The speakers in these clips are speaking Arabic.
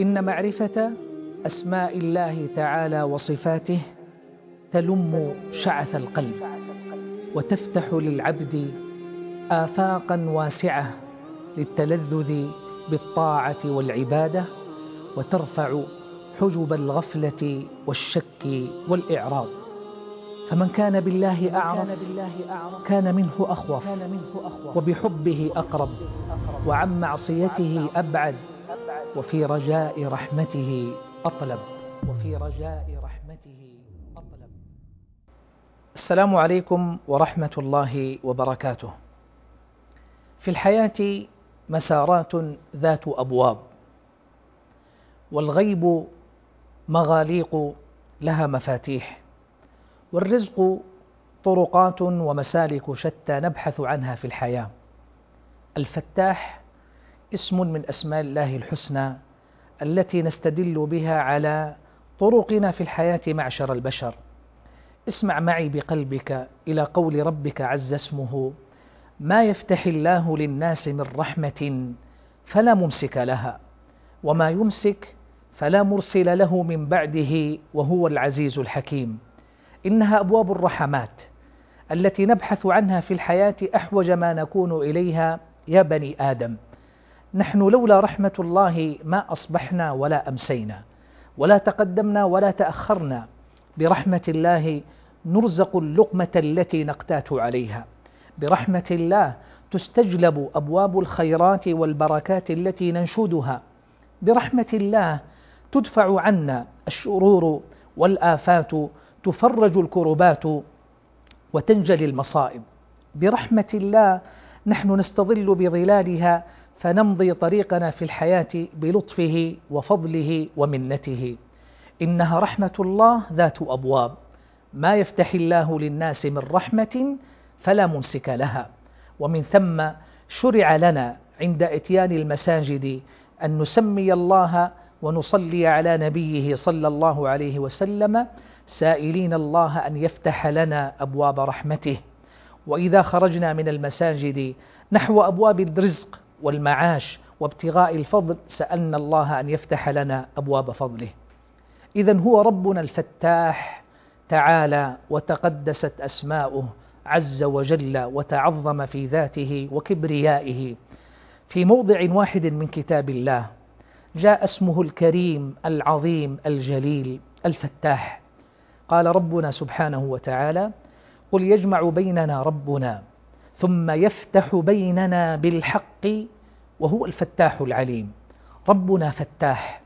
إن معرفة أسماء الله تعالى وصفاته تلم شعث القلب وتفتح للعبد آفاقا واسعة للتلذذ بالطاعة والعبادة، وترفع حجب الغفلة والشك والإعراض. فمن كان بالله أعرف كان منه أخوف، وبحبه أقرب، وعن معصيته أبعد، وفي رجاء رحمته أطلب. السلام عليكم ورحمة الله وبركاته. في الحياة مسارات ذات أبواب، والغيب مغاليق لها مفاتيح، والرزق طرقات ومسالك شتى نبحث عنها في الحياة. الفتاح اسم من أسماء الله الحسنى التي نستدل بها على طرقنا في الحياة معشر البشر. اسمع معي بقلبك إلى قول ربك عز اسمه: ما يفتح الله للناس من رحمة فلا ممسك لها، وما يمسك فلا مرسل له من بعده، وهو العزيز الحكيم. إنها أبواب الرحمات التي نبحث عنها في الحياة أحوج ما نكون إليها يا بني آدم. نحن لولا رحمة الله ما أصبحنا ولا أمسينا ولا تقدمنا ولا تأخرنا. برحمة الله نرزق اللقمة التي نقتات عليها، برحمة الله تستجلب أبواب الخيرات والبركات التي ننشدها، برحمة الله تدفع عنا الشرور والآفات، تفرج الكربات وتنجلي المصائب. برحمة الله نحن نستظل بظلالها فنمضي طريقنا في الحياة بلطفه وفضله ومنته. إنها رحمة الله ذات أبواب، ما يفتح الله للناس من رحمة فلا ممسك لها. ومن ثم شرع لنا عند إتيان المساجد أن نسمي الله ونصلي على نبيه صلى الله عليه وسلم، سائلين الله أن يفتح لنا أبواب رحمته. وإذا خرجنا من المساجد نحو أبواب الرزق والمعاش وابتغاء الفضل سألنا الله أن يفتح لنا أبواب فضله. إذن هو ربنا الفتاح تعالى وتقدست أسماؤه عز وجل وتعظم في ذاته وكبريائه. في موضع واحد من كتاب الله جاء اسمه الكريم العظيم الجليل الفتاح. قال ربنا سبحانه وتعالى: قل يجمع بيننا ربنا ثم يفتح بيننا بالحق وهو الفتاح العليم. ربنا فتاح،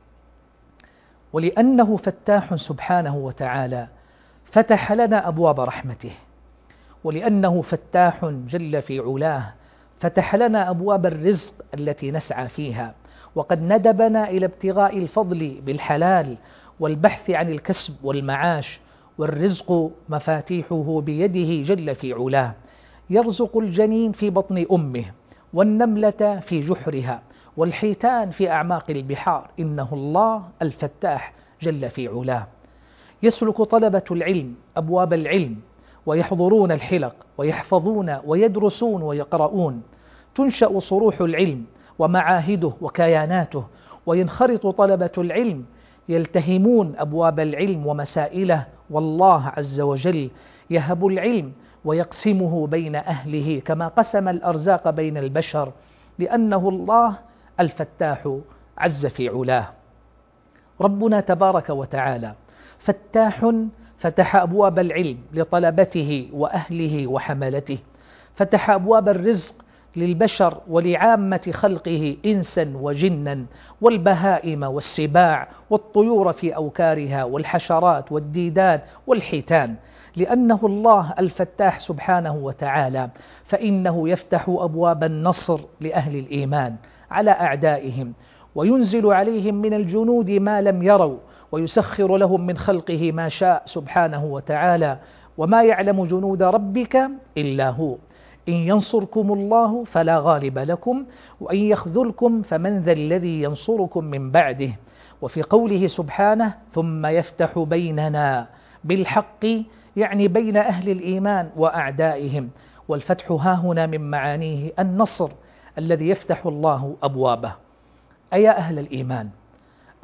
ولأنه فتاح سبحانه وتعالى فتح لنا أبواب رحمته، ولأنه فتاح جل في علاه فتح لنا أبواب الرزق التي نسعى فيها، وقد ندبنا إلى ابتغاء الفضل بالحلال والبحث عن الكسب والمعاش. والرزق مفاتيحه بيده جل في علاه، يرزق الجنين في بطن أمه، والنملة في جحرها، والحيتان في أعماق البحار. إنه الله الفتاح جل في علاه. يسلك طلبة العلم أبواب العلم ويحضرون الحلق ويحفظون ويدرسون ويقرؤون، تنشأ صروح العلم ومعاهده وكياناته، وينخرط طلبة العلم يلتهمون أبواب العلم ومسائله، والله عز وجل يهب العلم ويقسمه بين أهله كما قسم الأرزاق بين البشر، لأنه الله الفتاح عز في علاه. ربنا تبارك وتعالى فتاح، فتح أبواب العلم لطلبته وأهله وحملته، فتح أبواب الرزق للبشر ولعامة خلقه إنسا وجنا، والبهائم والسباع والطيور في أوكارها والحشرات والديدان والحيتان. لأنه الله الفتاح سبحانه وتعالى فإنه يفتح أبواب النصر لأهل الإيمان على أعدائهم، وينزل عليهم من الجنود ما لم يروا، ويسخر لهم من خلقه ما شاء سبحانه وتعالى. وما يعلم جنود ربك إلا هو. إن ينصركم الله فلا غالب لكم، وإن يخذلكم فمن ذا الذي ينصركم من بعده. وفي قوله سبحانه: ثم يفتح بيننا بالحق، يعني بين أهل الإيمان وأعدائهم. والفتح هاهنا من معانيه النصر الذي يفتح الله أبوابه. أيا أهل الإيمان،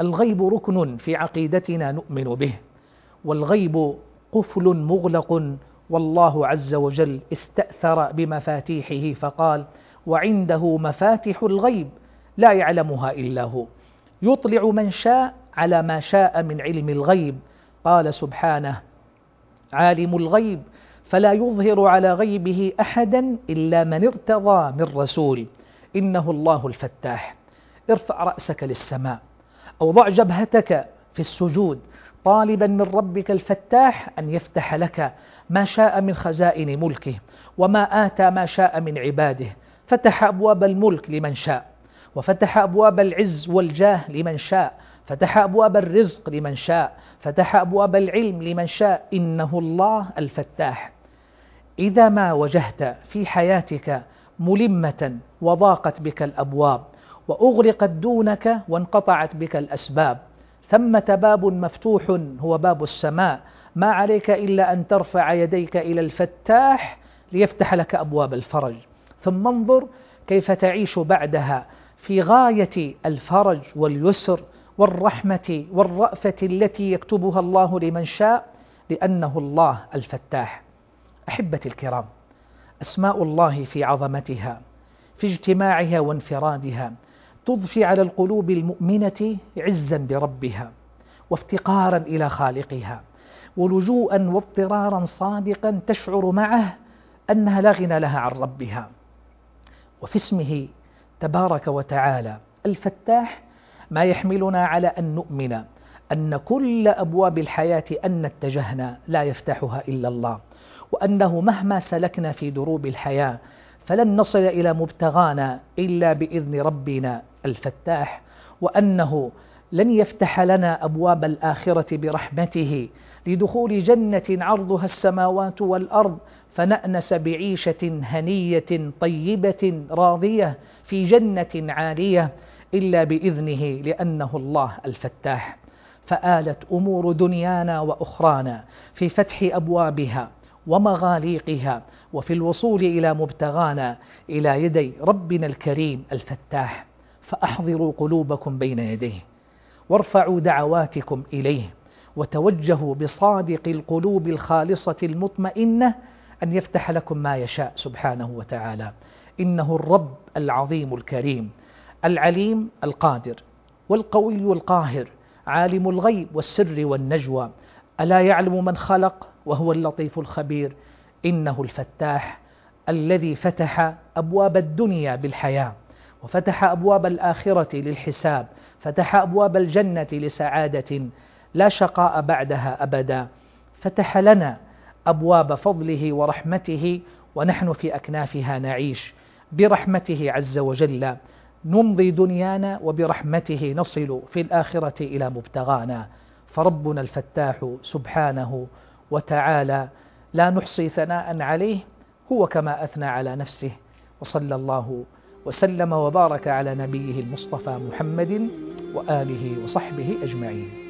الغيب ركن في عقيدتنا نؤمن به، والغيب قفل مغلق، والله عز وجل استأثر بمفاتيحه فقال: وعنده مفاتح الغيب لا يعلمها إلا هو، يطلع من شاء على ما شاء من علم الغيب. قال سبحانه: عالم الغيب فلا يظهر على غيبه أحدا إلا من ارتضى من رسول، إنه الله الفتاح. ارفع رأسك للسماء أو ضع جبهتك في السجود طالبا من ربك الفتاح أن يفتح لك ما شاء من خزائن ملكه، وما آتى ما شاء من عباده. فتح أبواب الملك لمن شاء، وفتح أبواب العز والجاه لمن شاء، فتح أبواب الرزق لمن شاء، فتح أبواب العلم لمن شاء، إنه الله الفتاح. إذا ما وجهت في حياتك ملمة وضاقت بك الأبواب وأغلقت دونك وانقطعت بك الأسباب، ثمة باب مفتوح هو باب السماء، ما عليك إلا أن ترفع يديك إلى الفتاح ليفتح لك أبواب الفرج، ثم انظر كيف تعيش بعدها في غاية الفرج واليسر والرحمة والرأفة التي يكتبها الله لمن شاء، لأنه الله الفتاح. أحبتي الكرام، أسماء الله في عظمتها في اجتماعها وانفرادها تضفي على القلوب المؤمنة عزا بربها وافتقارا إلى خالقها، ولجوءا واضطرارا صادقا تشعر معه أنها لا غنى لها عن ربها. وفي اسمه تبارك وتعالى الفتاح ما يحملنا على أن نؤمن أن كل أبواب الحياة أن اتجهنا لا يفتحها إلا الله، وأنه مهما سلكنا في دروب الحياة فلن نصل إلى مبتغانا إلا بإذن ربنا الفتاح، وأنه لن يفتح لنا أبواب الآخرة برحمته لدخول جنة عرضها السماوات والأرض فنأنس بعيشة هنية طيبة راضية في جنة عالية إلا بإذنه، لأنه الله الفتاح. فآلت أمور دنيانا وأخرانا في فتح أبوابها ومغاليقها وفي الوصول إلى مبتغانا إلى يدي ربنا الكريم الفتاح. فأحضروا قلوبكم بين يديه، وارفعوا دعواتكم إليه، وتوجهوا بصادق القلوب الخالصة المطمئنة أن يفتح لكم ما يشاء سبحانه وتعالى. إنه الرب العظيم الكريم العليم القادر والقوي القاهر، عالم الغيب والسر والنجوى، ألا يعلم من خلق وهو اللطيف الخبير. إنه الفتاح الذي فتح أبواب الدنيا بالحياة، وفتح أبواب الآخرة للحساب، فتح أبواب الجنة لسعادة لا شقاء بعدها أبدا، فتح لنا أبواب فضله ورحمته، ونحن في أكنافها نعيش برحمته عز وجل نمضي دنيانا، وبرحمته نصل في الآخرة إلى مبتغانا. فربنا الفتاح سبحانه وتعالى لا نحصي ثناء عليه، هو كما أثنى على نفسه. وصلى الله وسلم وبارك على نبيه المصطفى محمد وآله وصحبه أجمعين.